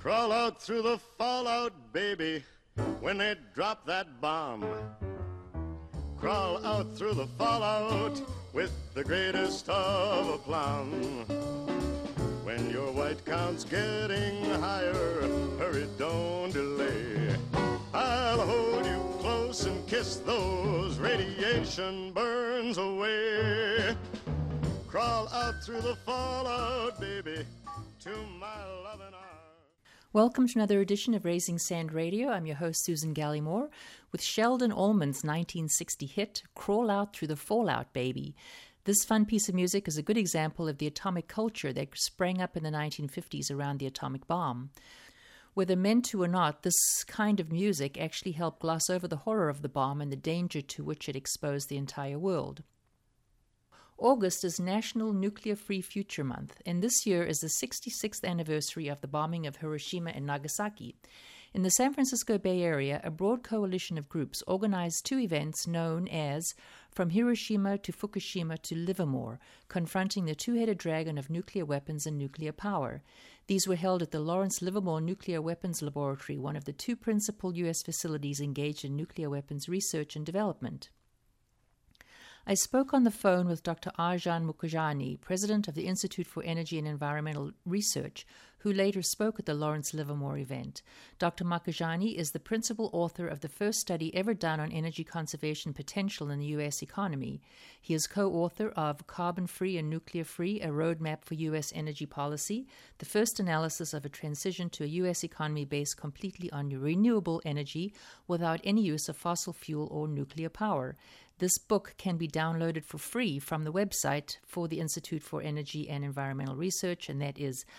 Crawl out through the fallout, baby, when they drop that bomb. Crawl out through the fallout with the greatest of aplomb. When your white count's getting higher, hurry, don't delay. I'll hold you close and kiss those radiation burns away. Crawl out through the fallout, baby, to my loving arms. Welcome to another edition of Raising Sand Radio. I'm your host, Susan Gallimore, with Sheldon Allman's 1960 hit, Crawl Out Through the Fallout, Baby. This fun piece of music is a good example of the atomic culture that sprang up in the 1950s around the atomic bomb. Whether meant to or not, this kind of music actually helped gloss over the horror of the bomb and the danger to which it exposed the entire world. August is National Nuclear Free Future Month, and this year is the 66th anniversary of the bombing of Hiroshima and Nagasaki. In the San Francisco Bay Area, a broad coalition of groups organized two events known as From Hiroshima to Fukushima to Livermore, confronting the two-headed dragon of nuclear weapons and nuclear power. These were held at the Lawrence Livermore Nuclear Weapons Laboratory, one of the two principal U.S. facilities engaged in nuclear weapons research and development. I spoke on the phone with Dr. Arjan Mukhajani, president of the Institute for Energy and Environmental Research, who later spoke at the Lawrence Livermore event. Dr. Mukhajani is the principal author of the first study ever done on energy conservation potential in the U.S. economy. He is co-author of Carbon-Free and Nuclear-Free, a Roadmap for U.S. Energy Policy, the first analysis of a transition to a U.S. economy based completely on renewable energy without any use of fossil fuel or nuclear power. This book can be downloaded for free from the website for the Institute for Energy and Environmental Research, and that is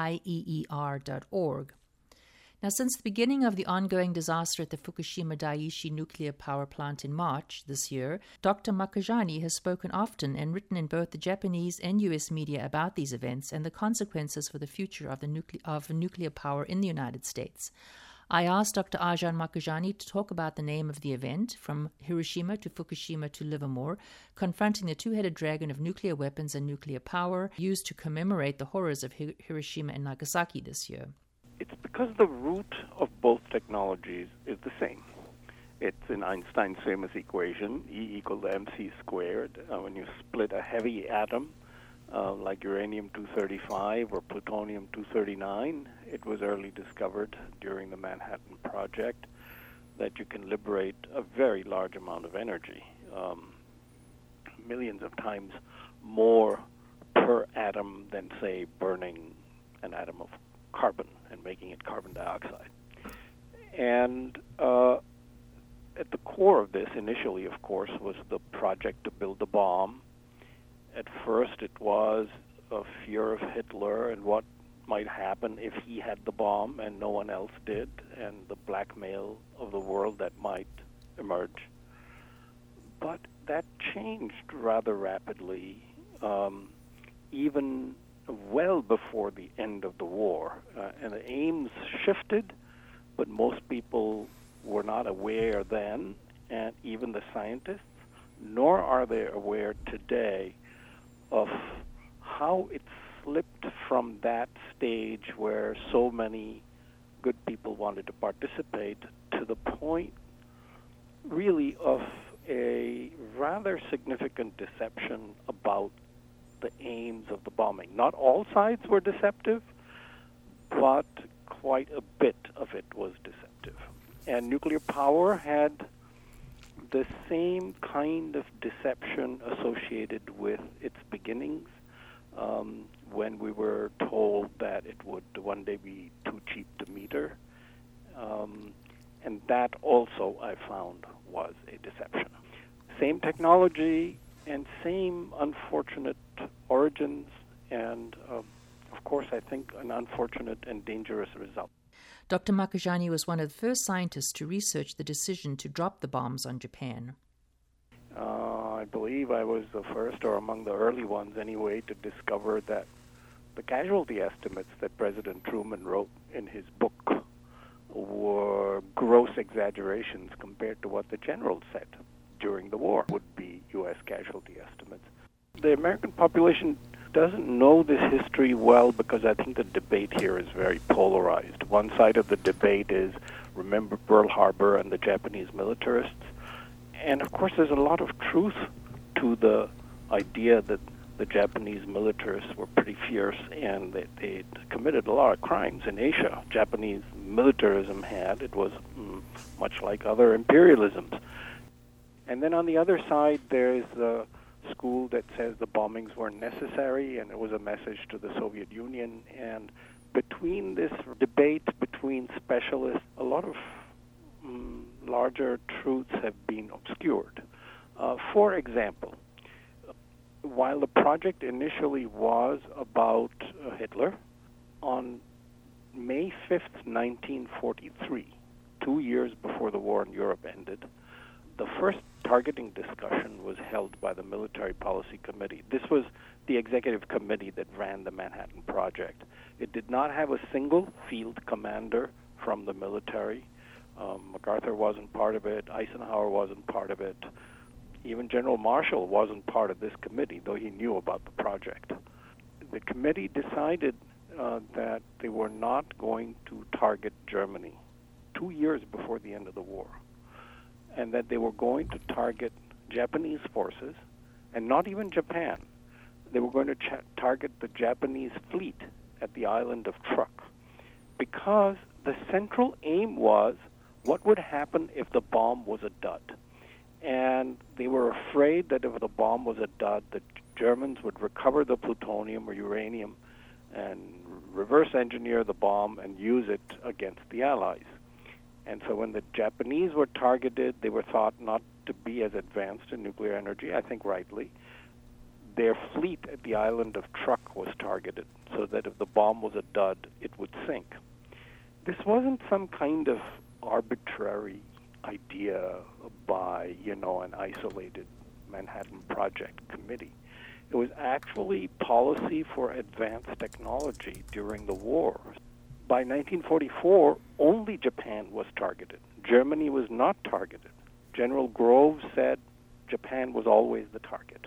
IEER.org. Now, since the beginning of the ongoing disaster at the Fukushima Daiichi nuclear power plant in March this year, Dr. Mukhajani has spoken often and written in both the Japanese and U.S. media about these events and the consequences for the future of nuclear power in the United States. I asked Dr. Arjan Mukhajani to talk about the name of the event, From Hiroshima to Fukushima to Livermore, confronting the two-headed dragon of nuclear weapons and nuclear power, used to commemorate the horrors of Hiroshima and Nagasaki this year. It's because the root of both technologies is the same. It's in Einstein's famous equation, E equals mc squared. When you split a heavy atom, like uranium-235 or plutonium-239, it was early discovered during the Manhattan Project that you can liberate a very large amount of energy, millions of times more per atom than, say, burning an atom of carbon and making it carbon dioxide. And at the core of this, initially, of course, was the project to build a bomb. At first, it was a fear of Hitler and what might happen if he had the bomb and no one else did, and the blackmail of the world that might emerge. But that changed rather rapidly, even well before the end of the war. And the aims shifted, but most people were not aware then, and even the scientists, nor are they aware today of how it slipped from that stage where so many good people wanted to participate to the point really of a rather significant deception about the aims of the bombing. Not all sides were deceptive, but quite a bit of it was deceptive. And nuclear power had the same kind of deception associated with its beginnings, when we were told that it would one day be too cheap to meter. And that also, I found, was a deception. Same technology and same unfortunate origins, and of course, I think an unfortunate and dangerous result. Dr. Mukhajani was one of the first scientists to research the decision to drop the bombs on Japan. I believe I was the first, or among the early ones anyway, to discover that the casualty estimates that President Truman wrote in his book were gross exaggerations compared to what the generals said during the war would be U.S. casualty estimates. The American population doesn't know this history well because I think the debate here is very polarized. One side of the debate is, remember Pearl Harbor and the Japanese militarists? And of course there's a lot of truth to the idea that the Japanese militarists were pretty fierce and that they committed a lot of crimes in Asia. Japanese militarism it was much like other imperialisms. And then on the other side, there's the school that says the bombings weren't necessary and it was a message to the Soviet Union. And between this debate between specialists, a lot of larger truths have been obscured. For example, while the project initially was about Hitler, on May 5th, 1943, 2 years before the war in Europe ended, the first targeting discussion was held by the Military Policy Committee. This was the executive committee that ran the Manhattan Project. It did not have a single field commander from the military. MacArthur wasn't part of it. Eisenhower wasn't part of it. Even General Marshall wasn't part of this committee, though he knew about the project. The committee decided that they were not going to target Germany 2 years before the end of the war, and that they were going to target Japanese forces, and not even Japan. They were going to target the Japanese fleet at the island of Truk, because the central aim was what would happen if the bomb was a dud. And they were afraid that if the bomb was a dud, the Germans would recover the plutonium or uranium and reverse engineer the bomb and use it against the Allies. And so when the Japanese were targeted, they were thought not to be as advanced in nuclear energy, I think rightly. Their fleet at the island of Truk was targeted, so that if the bomb was a dud, it would sink. This wasn't some kind of arbitrary idea by, an isolated Manhattan Project committee. It was actually policy for advanced technology during the war. By 1944, only Japan was targeted. Germany was not targeted. General Groves said Japan was always the target.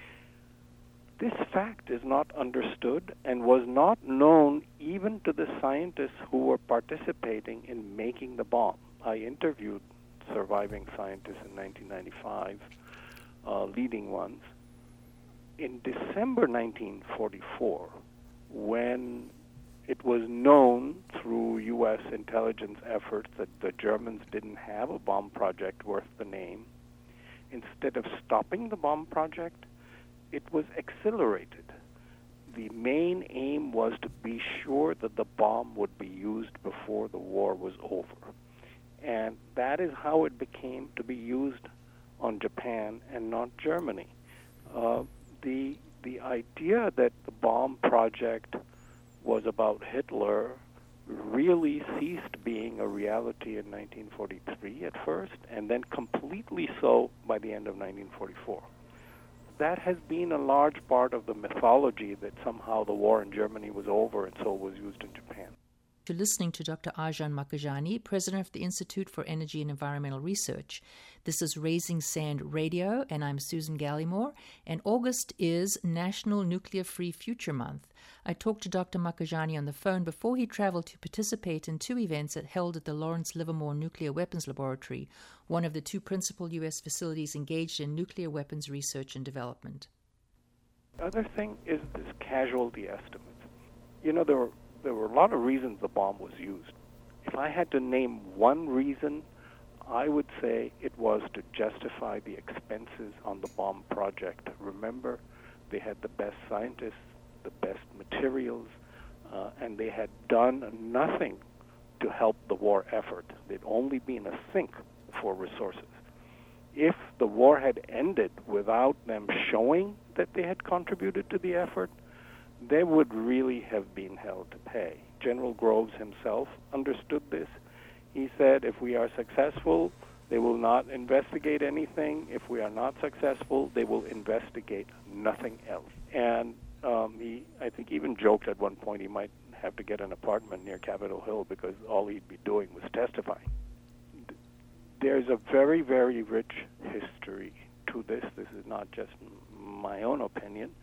This fact is not understood and was not known even to the scientists who were participating in making the bomb. I interviewed surviving scientists in 1995, leading ones. In December 1944, when it was known through U.S. intelligence efforts that the Germans didn't have a bomb project worth the name, instead of stopping the bomb project, it was accelerated. The main aim was to be sure that the bomb would be used before the war was over. And that is how it became to be used on Japan and not Germany. The idea that the bomb project was about Hitler really ceased being a reality in 1943 at first, and then completely so by the end of 1944. That has been a large part of the mythology that somehow the war in Germany was over and so it was used in Japan. You're listening to Dr. Arjan Makhijani, President of the Institute for Energy and Environmental Research. This is Raising Sand Radio, and I'm Susan Gallimore, and August is National Nuclear Free Future Month. I talked to Dr. Makhijani on the phone before he traveled to participate in two events held at the Lawrence Livermore Nuclear Weapons Laboratory, one of the two principal U.S. facilities engaged in nuclear weapons research and development. The other thing is this casualty estimates. There were a lot of reasons the bomb was used. If I had to name one reason, I would say it was to justify the expenses on the bomb project. Remember, they had the best scientists, the best materials, and they had done nothing to help the war effort. They'd only been a sink for resources. If the war had ended without them showing that they had contributed to the effort, they would really have been held to pay. General Groves himself understood this. He said, if we are successful, they will not investigate anything. If we are not successful, they will investigate nothing else. And he, I think, even joked at one point he might have to get an apartment near Capitol Hill because all he'd be doing was testifying. There's a very, very rich history to this. This is not just my own opinion.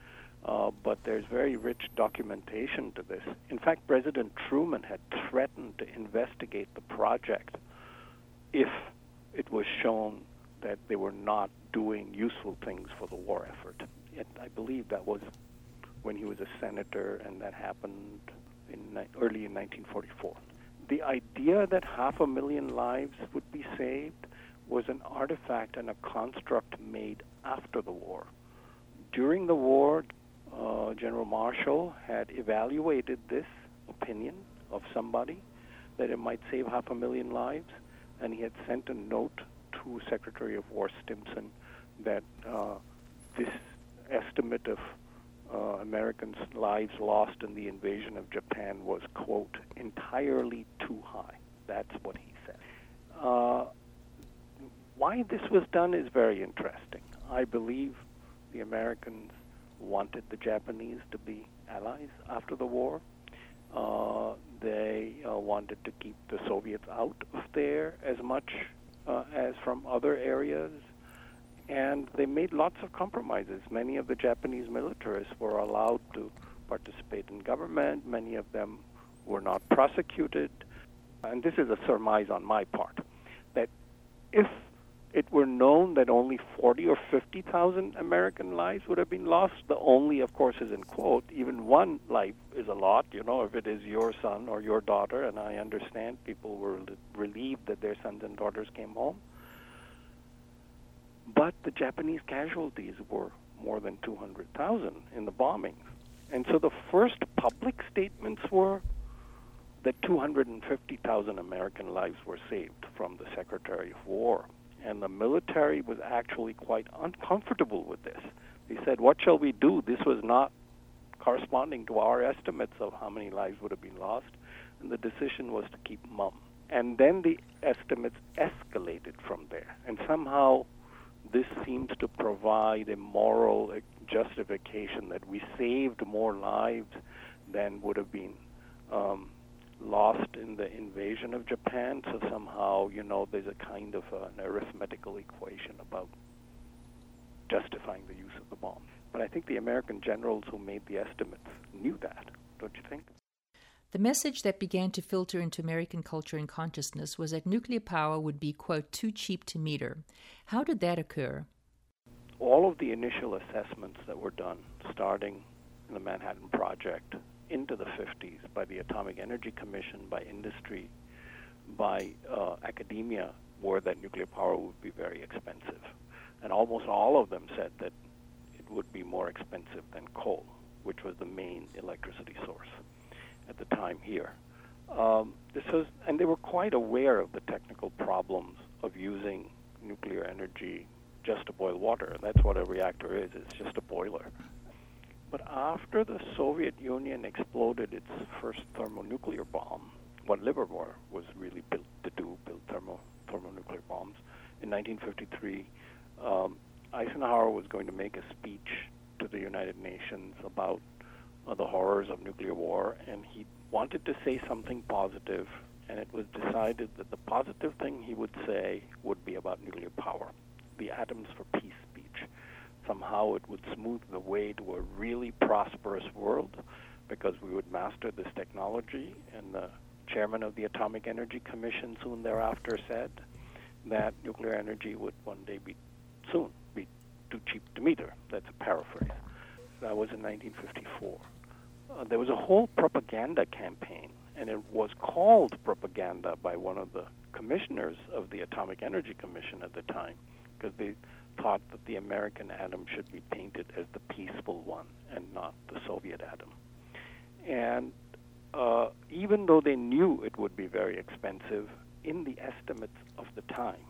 but there's very rich documentation to this. In fact, President Truman had threatened to investigate the project if it was shown that they were not doing useful things for the war effort. I believe that was when he was a senator, and that happened early in 1944. The idea that 500,000 lives would be saved was an artifact and a construct made after the war. During the war, General Marshall had evaluated this opinion of somebody that it might save 500,000 lives, and he had sent a note to Secretary of War Stimson that this estimate of Americans' lives lost in the invasion of Japan was, quote, entirely too high. That's what he said. Why this was done is very interesting. I believe the Americans wanted the Japanese to be allies after the war. They wanted to keep the Soviets out of there as much as from other areas. And they made lots of compromises. Many of the Japanese militarists were allowed to participate in government. Many of them were not prosecuted. And this is a surmise on my part, that if it were known that only 40 or 50,000 American lives would have been lost, the only, of course, is in quote, even one life is a lot, if it is your son or your daughter, and I understand people were relieved that their sons and daughters came home. But the Japanese casualties were more than 200,000 in the bombings. And so the first public statements were that 250,000 American lives were saved from the Secretary of War. And the military was actually quite uncomfortable with this. They said, what shall we do? This was not corresponding to our estimates of how many lives would have been lost. And the decision was to keep mum. And then the estimates escalated from there. And somehow this seems to provide a moral justification that we saved more lives than would have been lost in the invasion of Japan. So somehow, there's a kind of an arithmetical equation about justifying the use of the bomb. But I think the American generals who made the estimates knew that, don't you think? The message that began to filter into American culture and consciousness was that nuclear power would be, quote, too cheap to meter. How did that occur? All of the initial assessments that were done, starting in the Manhattan Project into the 50s by the Atomic Energy Commission, by industry, by academia, were that nuclear power would be very expensive. And almost all of them said that it would be more expensive than coal, which was the main electricity source at the time here. And they were quite aware of the technical problems of using nuclear energy just to boil water. That's what a reactor is. It's just a boiler. But after the Soviet Union exploded its first thermonuclear bomb, what Livermore was really built to do, build thermonuclear bombs, in 1953, Eisenhower was going to make a speech to the United Nations about the horrors of nuclear war, and he wanted to say something positive, and it was decided that the positive thing he would say would be about nuclear power, the Atoms for Peace speech. Somehow it would smooth the way to a really prosperous world because we would master this technology, and the chairman of the Atomic Energy Commission soon thereafter said that nuclear energy would one day be too cheap to meter. That's a paraphrase. That was in 1954. There was a whole propaganda campaign, and it was called propaganda by one of the commissioners of the Atomic Energy Commission at the time, because they thought that the American atom should be painted as the peaceful one and not the Soviet atom. And even though they knew it would be very expensive in the estimates of the time,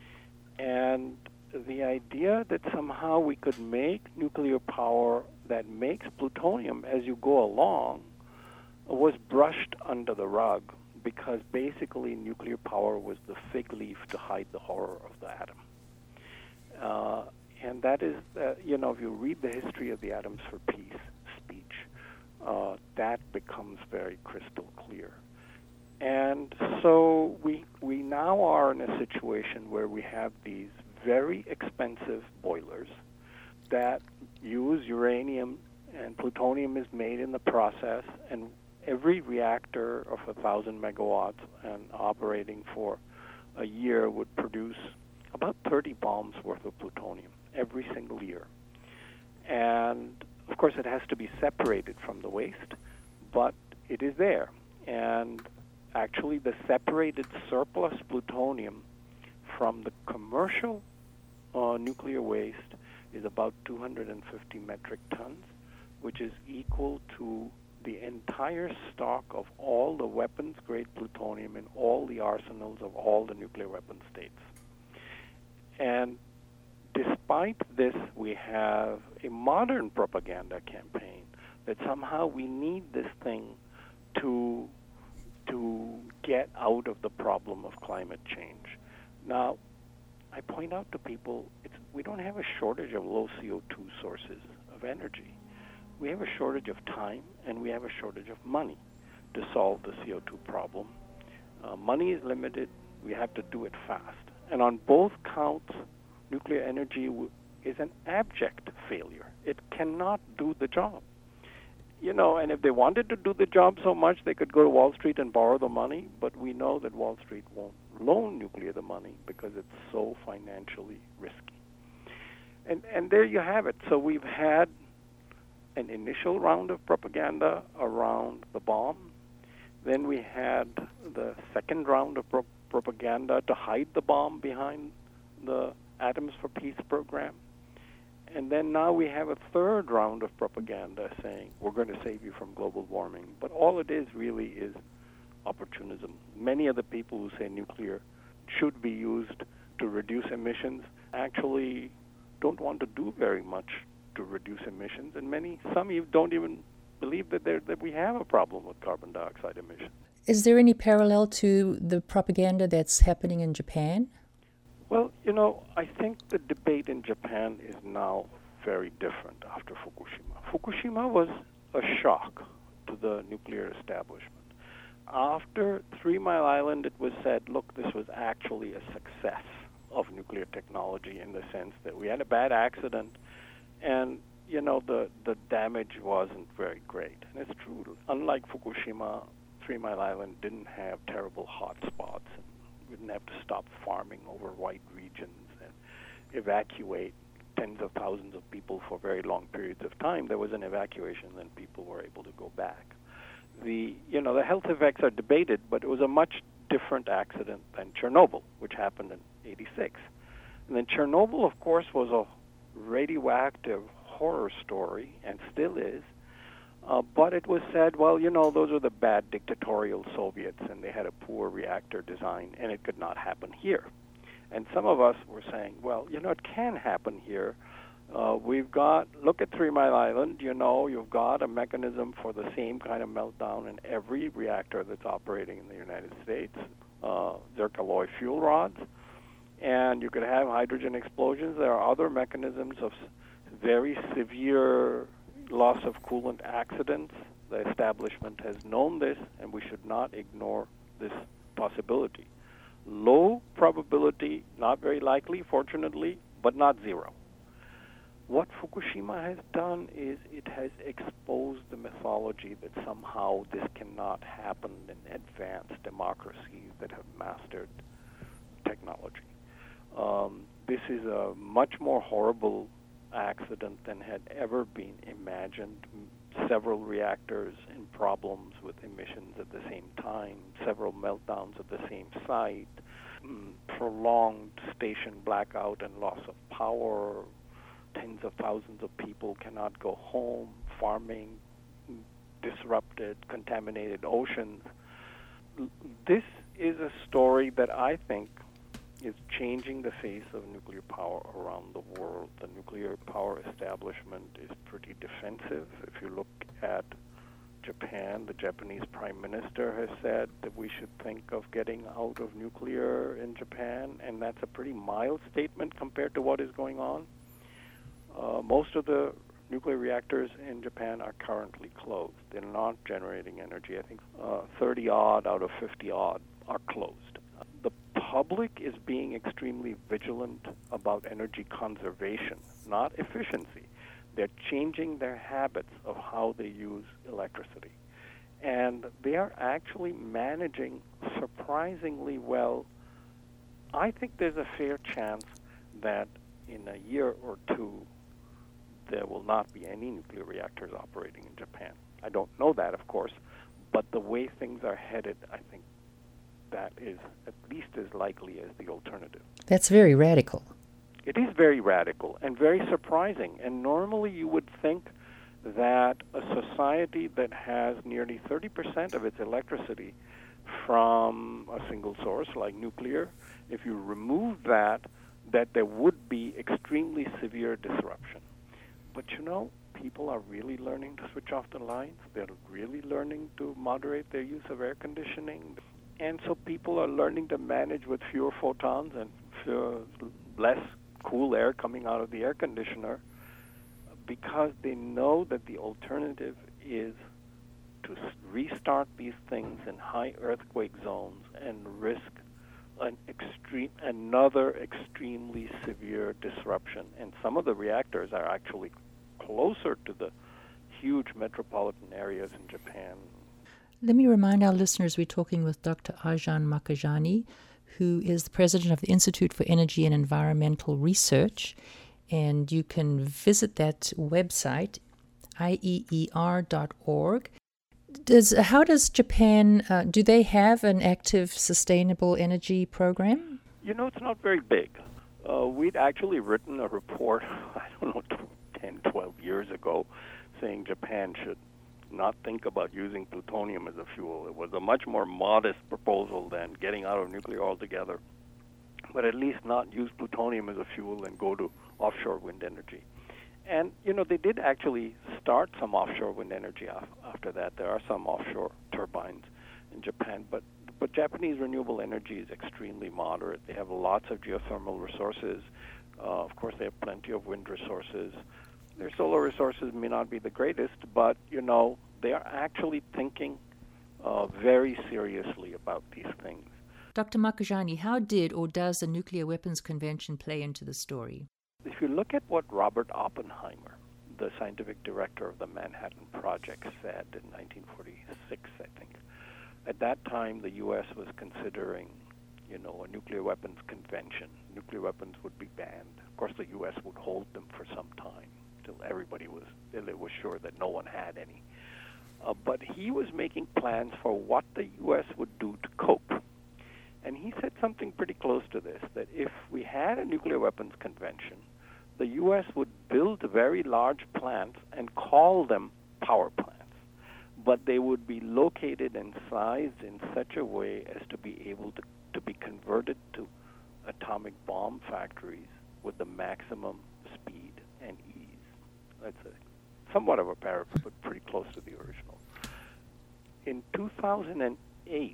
and the idea that somehow we could make nuclear power that makes plutonium as you go along was brushed under the rug, because basically nuclear power was the fig leaf to hide the horror of the atom. And that is, if you read the history of the Atoms for Peace speech, that becomes very crystal clear. And so we now are in a situation where we have these very expensive boilers that use uranium and plutonium is made in the process, and every reactor of 1,000 megawatts and operating for a year would produce about 30 bombs worth of plutonium every single year. And, of course, it has to be separated from the waste, but it is there. And actually, the separated surplus plutonium from the commercial nuclear waste is about 250 metric tons, which is equal to the entire stock of all the weapons-grade plutonium in all the arsenals of all the nuclear weapon states. And despite this, we have a modern propaganda campaign that somehow we need this thing to get out of the problem of climate change. Now, I point out to people, we don't have a shortage of low CO2 sources of energy. We have a shortage of time, and we have a shortage of money to solve the CO2 problem. Money is limited. We have to do it fast. And on both counts, nuclear energy is an abject failure. It cannot do the job. You know, and if they wanted to do the job so much, they could go to Wall Street and borrow the money, but we know that Wall Street won't loan nuclear the money because it's so financially risky. And there you have it. So we've had an initial round of propaganda around the bomb. Then we had the second round of propaganda to hide the bomb behind the Atoms for Peace program. And then now we have a third round of propaganda saying we're going to save you from global warming. But all it is really is opportunism. Many of the people who say nuclear should be used to reduce emissions actually don't want to do very much to reduce emissions, and some even don't even believe that we have a problem with carbon dioxide emissions. Is there any parallel to the propaganda that's happening in Japan? Well, you know, I think the debate in Japan is now very different after Fukushima. Fukushima was a shock to the nuclear establishment. After 3 Mile Island, it was said, look, this was actually a success of nuclear technology in the sense that we had a bad accident and, you know, the damage wasn't very great. And it's true. Unlike Fukushima, 3 Mile Island didn't have terrible hot spots. And we didn't have to stop farming over white regions and evacuate tens of thousands of people for very long periods of time. There was an evacuation, then people were able to go back. The health effects are debated, but it was a much different accident than Chernobyl, which happened in '86. And then Chernobyl, of course, was a radioactive horror story, and still is. But it was said, well, you know, those are the bad dictatorial Soviets, and they had a poor reactor design, and it could not happen here. And some of us were saying, well, you know, it can happen here. Look at 3 Mile Island, you know, you've got a mechanism for the same kind of meltdown in every reactor that's operating in the United States, zircaloy fuel rods, and you could have hydrogen explosions. There are other mechanisms of very severe loss of coolant accidents. The establishment has known this, and we should not ignore this possibility. Low probability, not very likely, fortunately, but not zero. What Fukushima has done is it has exposed the mythology that somehow this cannot happen in advanced democracies that have mastered technology. This is a much more horrible accident than had ever been imagined. Several reactors in problems with emissions at the same time, several meltdowns at the same site, prolonged station blackout and loss of power, tens of thousands of people cannot go home, farming disrupted, contaminated oceans. This is a story that I think is changing the face of nuclear power around the world. The nuclear power establishment is pretty defensive. If you look at Japan, the Japanese Prime Minister has said that we should think of getting out of nuclear in Japan, and that's a pretty mild statement compared to what is going on. Most of the nuclear reactors in Japan are currently closed. They're not generating energy. I think 30-odd out of 50-odd are closed. The public is being extremely vigilant about energy conservation, not efficiency. They're changing their habits of how they use electricity. And they are actually managing surprisingly well. I think there's a fair chance that in a year or two, there will not be any nuclear reactors operating in Japan. I don't know that, of course, but the way things are headed, I think that is at least as likely as the alternative. That's very radical. It is very radical and very surprising. And normally you would think that a society that has nearly 30% of its electricity from a single source like nuclear, if you remove that there would be extremely severe disruption. But people are really learning to switch off the lights. They're really learning to moderate their use of air conditioning. And so people are learning to manage with fewer photons and less cool air coming out of the air conditioner, because they know that the alternative is to restart these things in high earthquake zones and risk another extremely severe disruption. And some of the reactors are actually closer to the huge metropolitan areas in Japan. Let me remind our listeners we're talking with Dr. Arjan Makhijani, who is the president of the Institute for Energy and Environmental Research. And you can visit that website, IEER.org. How does Japan, do they have an active sustainable energy program? It's not very big. We'd actually written a report, 10, 12 years ago, saying Japan should not think about using plutonium as a fuel. It was a much more modest proposal than getting out of nuclear altogether, but at least not use plutonium as a fuel and go to offshore wind energy. And, they did actually start some offshore wind energy after that. There are some offshore turbines in Japan, but Japanese renewable energy is extremely moderate. They have lots of geothermal resources. Of course, they have plenty of wind resources. Their solar resources may not be the greatest, but, they are actually thinking very seriously about these things. Dr. Makhijani, how did or does the Nuclear Weapons Convention play into the story? If you look at what Robert Oppenheimer, the scientific director of the Manhattan Project, said in 1946, I think, at that time the U.S. was considering, a nuclear weapons convention. Nuclear weapons would be banned. Of course, the U.S. would hold them for some time till it was sure that no one had any. But he was making plans for what the U.S. would do to cope. And he said something pretty close to this, that if we had a nuclear weapons convention, the U.S. would build very large plants and call them power plants. But they would be located and sized in such a way as to be able to be converted to atomic bomb factories with the maximum speed and ease. That's somewhat of a paraphrase, but pretty close to the original. In 2008,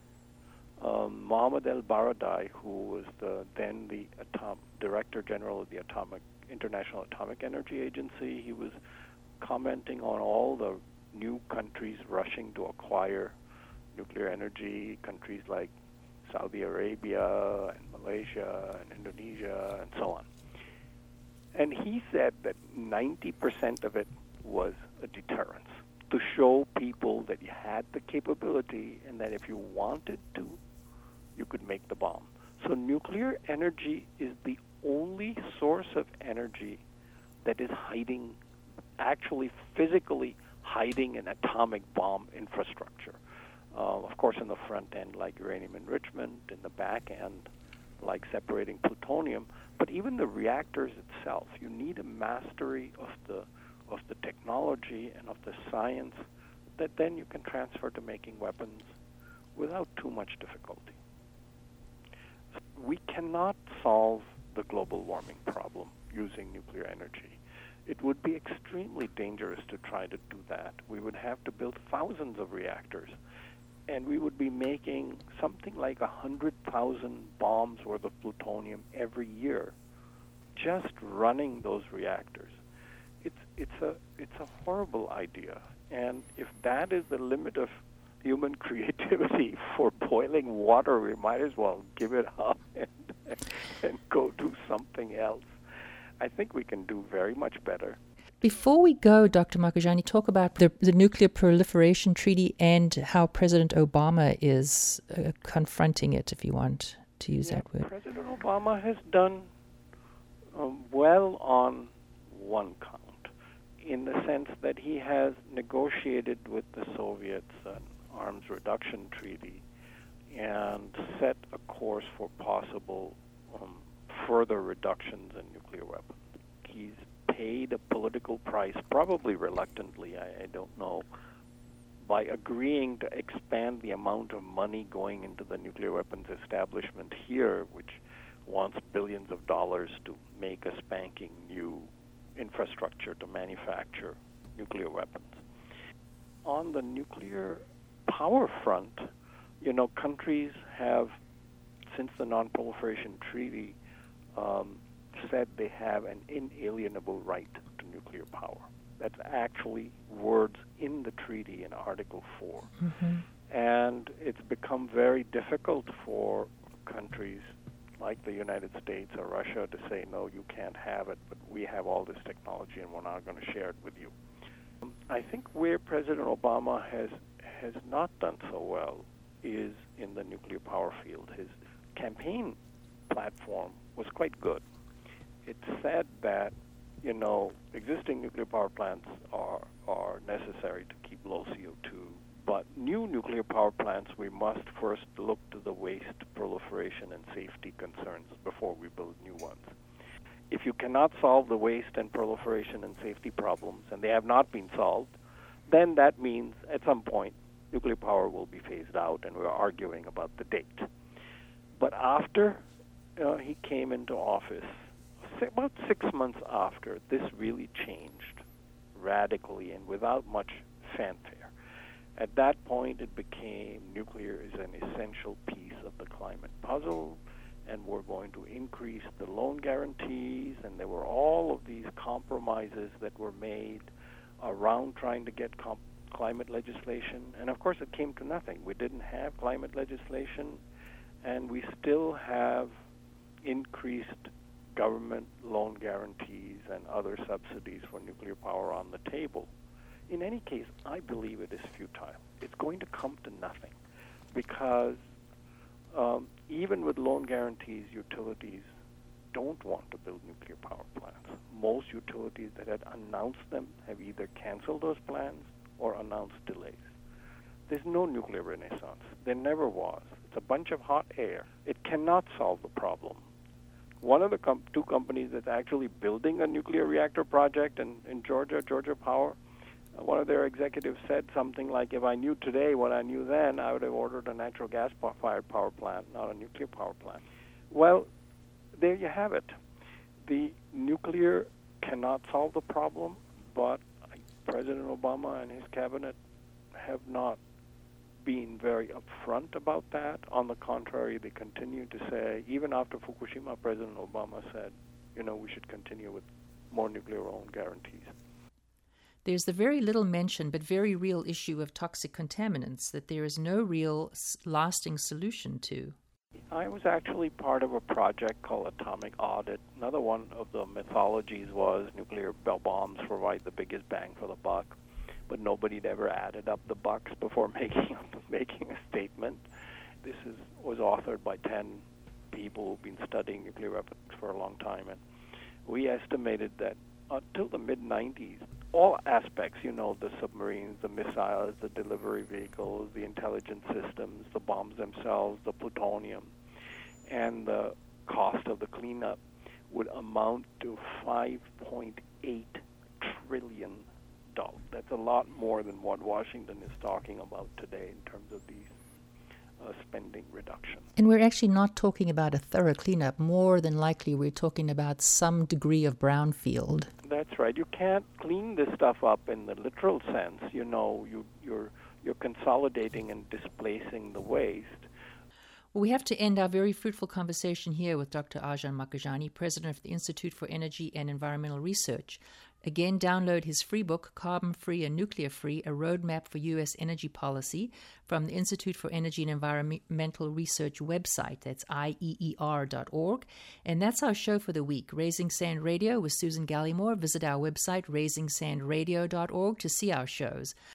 Mohammad El-Baradei, who was then the Director General of the International Atomic Energy Agency, he was commenting on all the new countries rushing to acquire nuclear energy, countries like Saudi Arabia and Malaysia and Indonesia and so on. And he said that 90% of it was a deterrence, to show people that you had the capability and that if you wanted to, you could make the bomb. So nuclear energy is the only source of energy that is actually physically hiding an atomic bomb infrastructure. Of course, in the front end, like uranium enrichment, in the back end, like separating plutonium. But even the reactors itself, you need a mastery of the technology and of the science that then you can transfer to making weapons without too much difficulty. We cannot solve the global warming problem using nuclear energy. It would be extremely dangerous to try to do that. We would have to build thousands of reactors, and we would be making something like 100,000 bombs worth of plutonium every year just running those reactors. It's a horrible idea, and if that is the limit of human creativity for boiling water, we might as well give it up and go do something else. I think we can do very much better. Before we go, Dr. Makajani, talk about the Nuclear Proliferation Treaty and how President Obama is confronting it, if you want to use that word. President Obama has done well on one count, in the sense that he has negotiated with the Soviets an arms reduction treaty and set a course for possible further reductions in nuclear weapons. He's paid a political price, probably reluctantly, I don't know, by agreeing to expand the amount of money going into the nuclear weapons establishment here, which wants billions of dollars to make a spanking new infrastructure to manufacture nuclear weapons. On the nuclear power front, countries have, since the Non-Proliferation Treaty, said they have an inalienable right to nuclear power. That's actually words in the treaty in Article 4. Mm-hmm. And it's become very difficult for countries like the United States or Russia to say, no, you can't have it, but we have all this technology and we're not going to share it with you. I think where President Obama has not done so well is in the nuclear power field. His campaign platform was quite good. It said that, existing nuclear power plants are necessary to keep low CO2, but new nuclear power plants, we must first look to the waste, proliferation, and safety concerns before we build new ones. If you cannot solve the waste and proliferation and safety problems, and they have not been solved, then that means at some point nuclear power will be phased out, and we're arguing about the date. But after he came into office, about 6 months after, this really changed radically and without much fanfare. At that point, it became nuclear is an essential piece of the climate puzzle, and we're going to increase the loan guarantees, and there were all of these compromises that were made around trying to get climate legislation. And of course, it came to nothing. We didn't have climate legislation, and we still have increased government loan guarantees and other subsidies for nuclear power on the table. In any case, I believe it is futile. It's going to come to nothing because even with loan guarantees, utilities don't want to build nuclear power plants. Most utilities that had announced them have either canceled those plans or announced delays. There's no nuclear renaissance. There never was. It's a bunch of hot air. It cannot solve the problem. One of the two companies that's actually building a nuclear reactor project in Georgia Power, one of their executives said something like, if I knew today what I knew then, I would have ordered a natural gas-fired power plant, not a nuclear power plant. Well, there you have it. The nuclear cannot solve the problem, but President Obama and his cabinet have not been very upfront about that. On the contrary, they continue to say, even after Fukushima, President Obama said, we should continue with more nuclear loan guarantees. There's the very little mention but very real issue of toxic contaminants that there is no real lasting solution to. I was actually part of a project called Atomic Audit. Another one of the mythologies was nuclear bombs provide the biggest bang for the buck, but nobody had ever added up the bucks before making a statement. This was authored by 10 people who've been studying nuclear weapons for a long time, and we estimated that until the mid-90s, all aspects, the submarines, the missiles, the delivery vehicles, the intelligence systems, the bombs themselves, the plutonium, and the cost of the cleanup would amount to $5.8 trillion. That's a lot more than what Washington is talking about today in terms of these spending reduction. And we're actually not talking about a thorough cleanup. More than likely, we're talking about some degree of brownfield. That's right. You can't clean this stuff up in the literal sense. You're consolidating and displacing the waste. Well, we have to end our very fruitful conversation here with Dr. Arjan Makajani, President of the Institute for Energy and Environmental Research. Again, download his free book, Carbon Free and Nuclear Free, A Roadmap for U.S. Energy Policy, from the Institute for Energy and Environmental Research website. That's IEER.org. And that's our show for the week. Raising Sand Radio with Susan Gallimore. Visit our website, raisingsandradio.org, to see our shows.